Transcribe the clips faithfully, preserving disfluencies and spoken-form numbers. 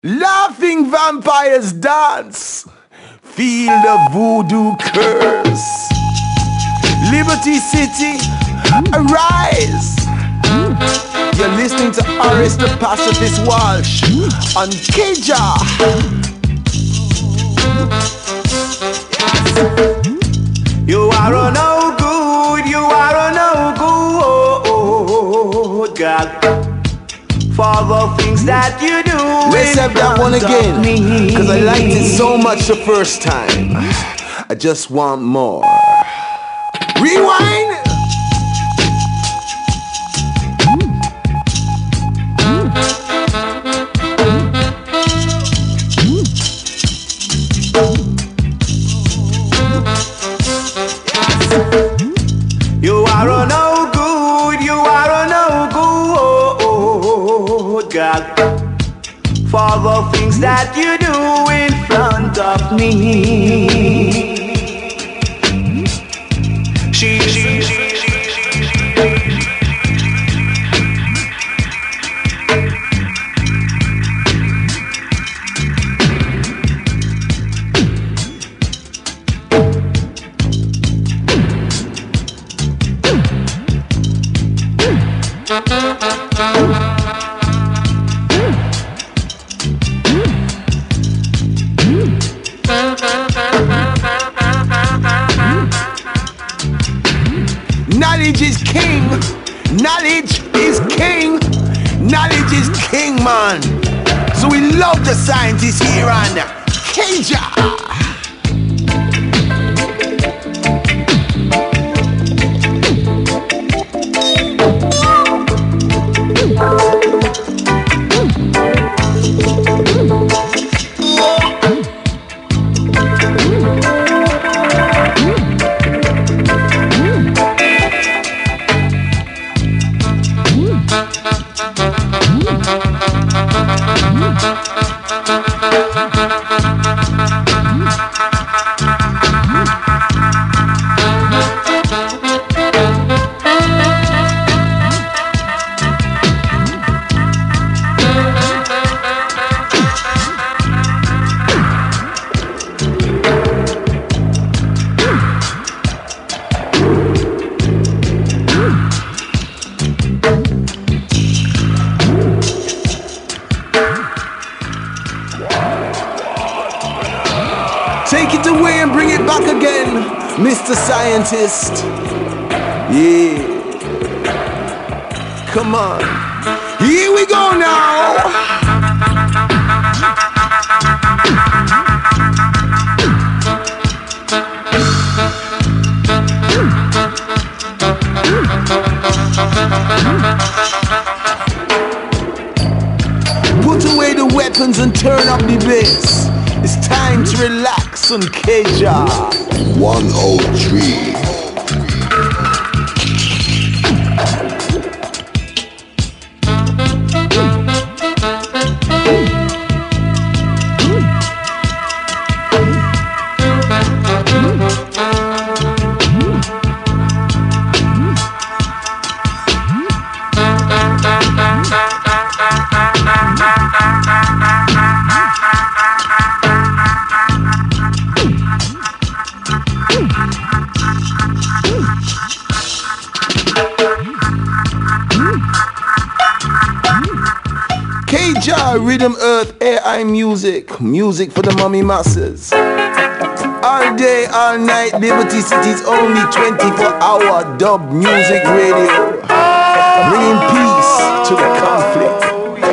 Laughing vampires dance. Feel the voodoo curse. Liberty City, arise. You're listening to Horace the Pacifist Walsh on K-Jah. You are a no good, you are a no good, God. For the things that you do. Let's have that one again, cause I liked it so much the first time. I just want more. Rewind. You are a no good, you are a no good, God, for the things that you do in front of me. She, she, she, she, she, knowledge is king. Knowledge is king. Knowledge is king, man. So we love the scientists here on K-Jah. Take it away and bring it back again, Mister Scientist. Yeah. Come on. Here we go now. Put away the weapons and turn up the bass. It's time to relax on K-Jah. one oh three. K-Jah, Rhythm Earth, A I music, music for the mummy masses. All day, all night, Liberty City's only twenty-four hour dub music radio, bringing peace to the conflict.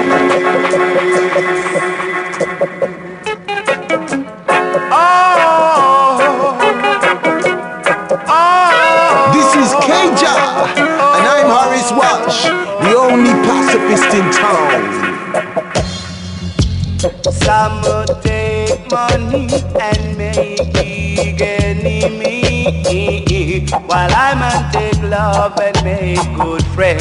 This is K-Jah, and I'm Horace Walsh, the only pacifist in town. Some would take money and make big enemy, while I man take love and make good friends.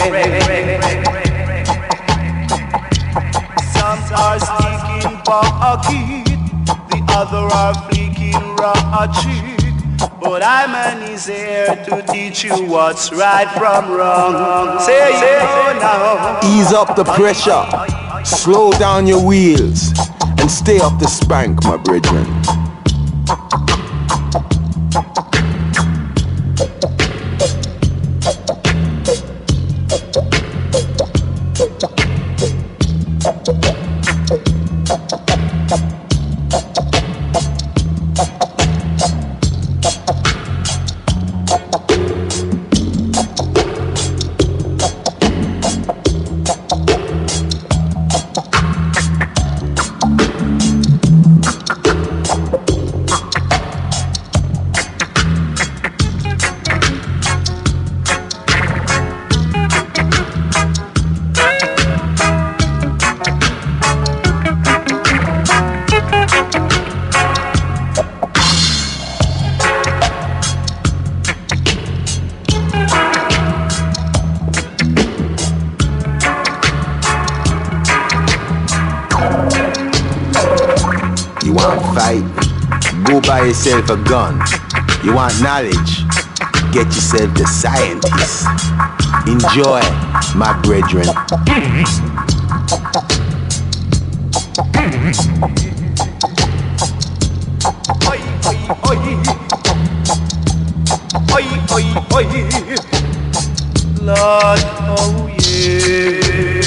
Some are sticking pocket, the other are flicking raw cheek, but I man is here to teach you what's right from wrong. Say it now. Ease up the pressure, slow down your wheels. stay off the spank, my brethren. You want fight? Go buy yourself a gun. You want knowledge? Get yourself the scientist. Enjoy, my brethren. Oi, oi, oi. Oi, oi, oi. Lord, oh yeah.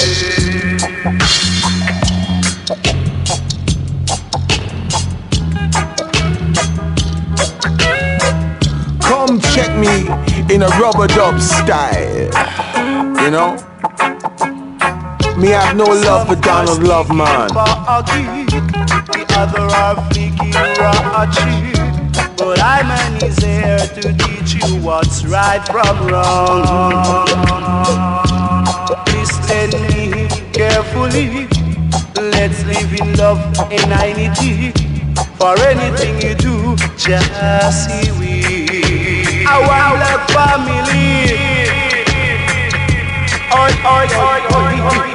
Come check me in a rubber dub style. You know? Me have no love for Donald Love, man. The other are flicking ratchet. But I man is here to teach you what's right from wrong. Listen me carefully. Let's live in love and unity. For anything you do, just see we. Our black family. Oi, oi, oi, oi, oi.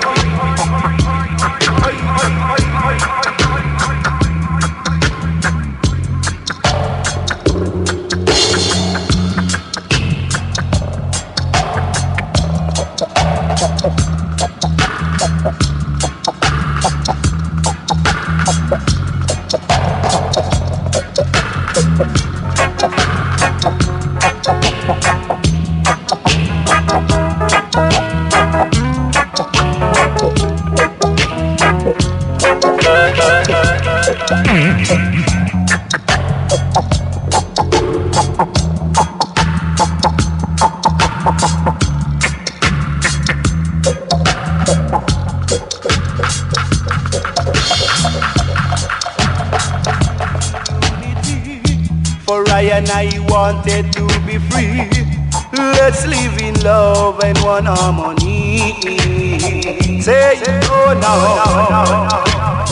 For I and I wanted to be free. Let's live in love and one harmony. Say oh no.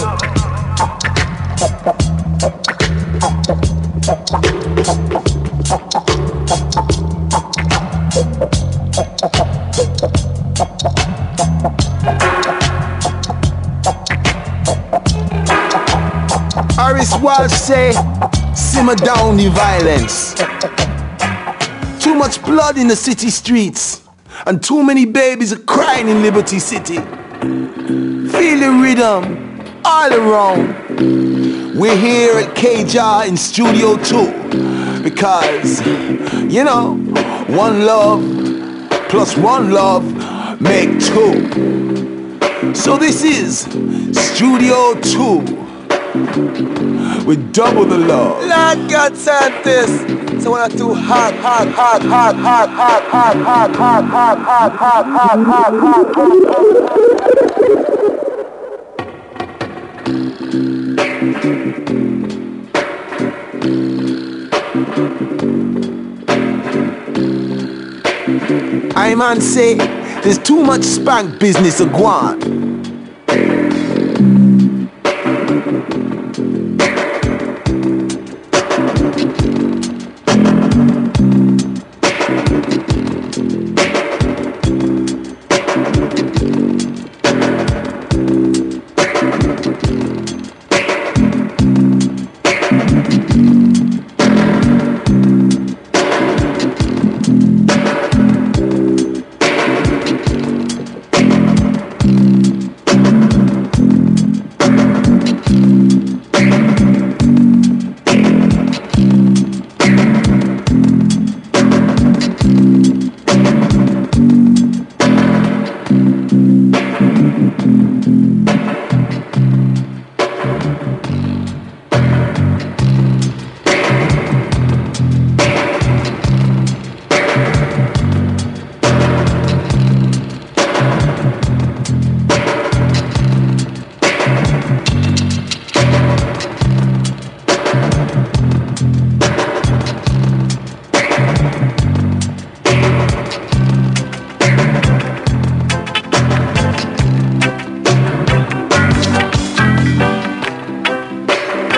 Harris Walsh say, simmer down the violence. Too much blood in the city streets, and too many babies are crying in Liberty City. Feel the rhythm all around. We're here at K J A R in Studio two because, you know, one love plus one love make two. So this is Studio two. With double the love. Lord God sent this. So when I do hot, hot, hot, hot, hot, hot, hot, hot, hot, hot, hot, hot, hot, hot, hot, I man say there's too much spank business a go on.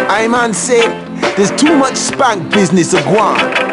I man say, there's too much spank business a go on.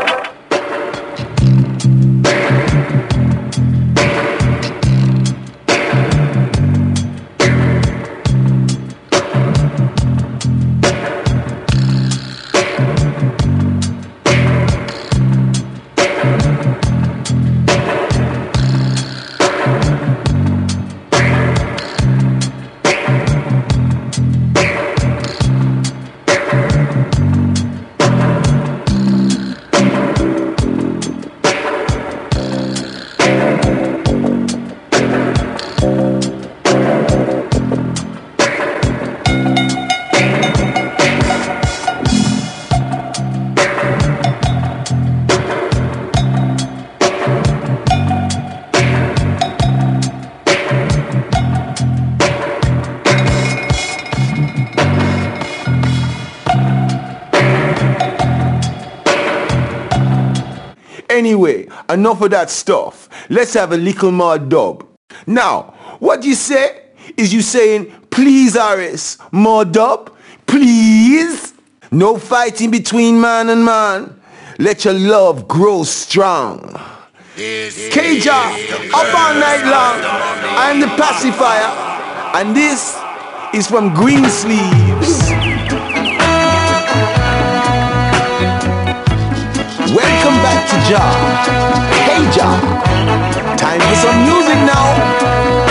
Anyway, enough of that stuff. Let's have a little more dub. Now, what you say is you saying, please Aris, more dub? Please? No fighting between man and man. Let your love grow strong. K-Jah, up all night long. I'm the pacifier. And this is from Greensleeves. Welcome back to Jah. Hey Jah, time for some music now.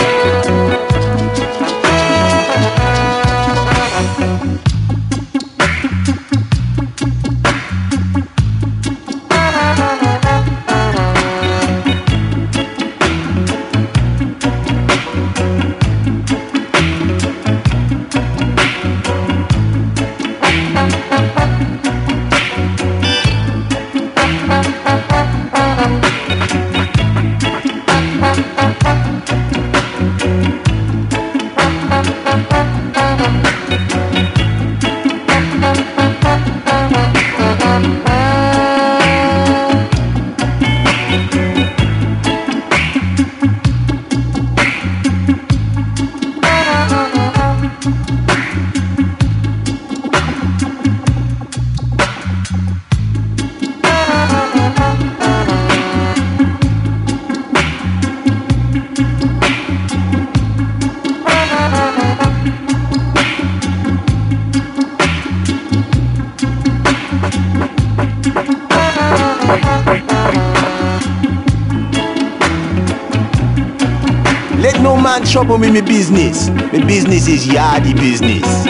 Let no man trouble me, me business. Me business is yardy business.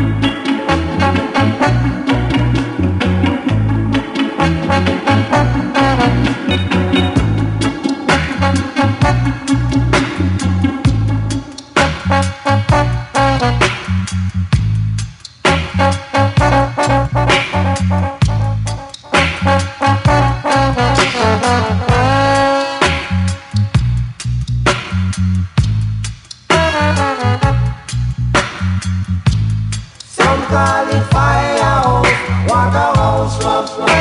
Call it firehouse, waterhouse, rough, rough,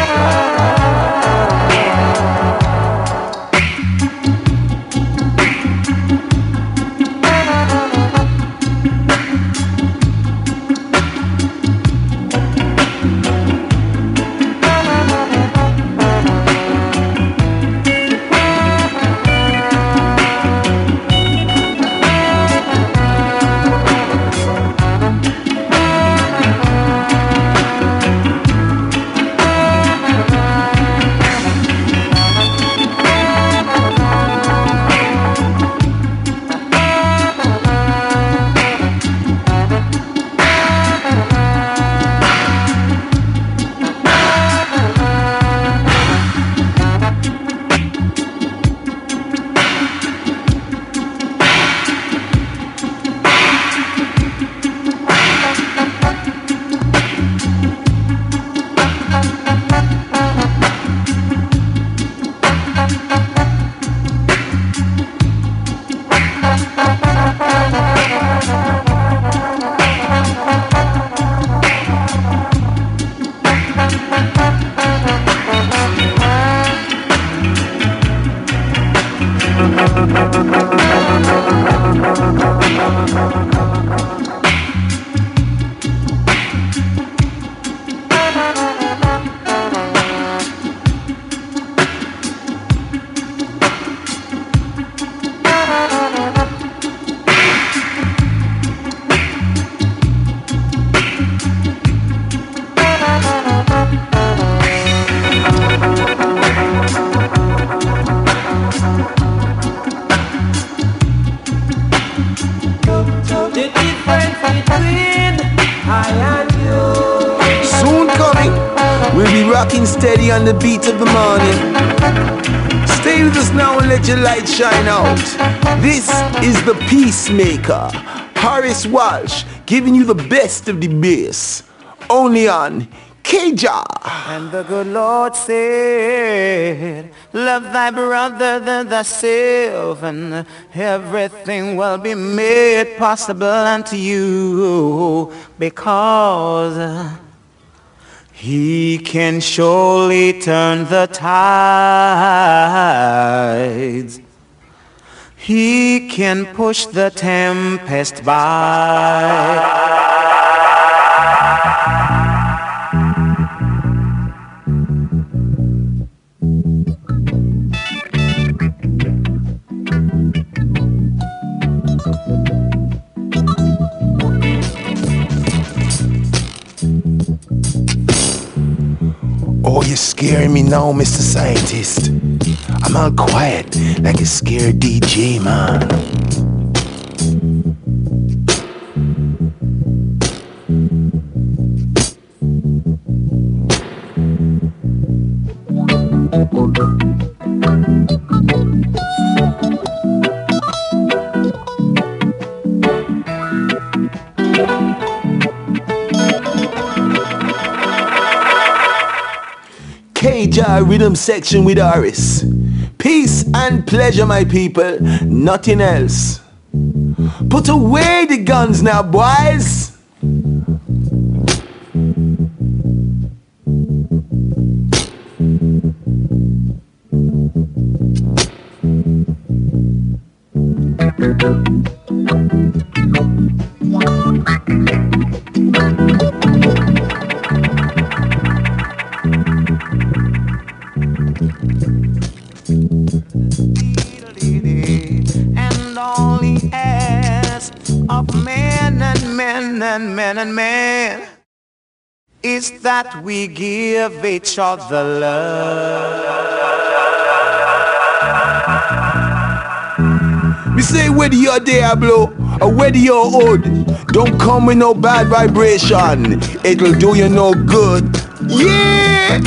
I and you. Soon coming, we'll be rocking steady on the beat of the morning. Stay with us now and let your light shine out. This is the Peacemaker, Horace Walsh, giving you the best of the bass. Only on K-Jah. And the good Lord said, love thy brother than thyself, and everything will be made possible unto you, because he can surely turn the tides. He can push the tempest by. Oh, you're scaring me now, Mister Scientist. I'm all quiet like a scared D J, man. K-Jah Rhythm Section with Horace. Peace and pleasure, my people, nothing else. Put away the guns now, boys. And all he asks of men and men and men and men is that we give each other love. Me say whether you're Diablo or whether you're old, don't come with no bad vibration. It'll do you no good. Yeah!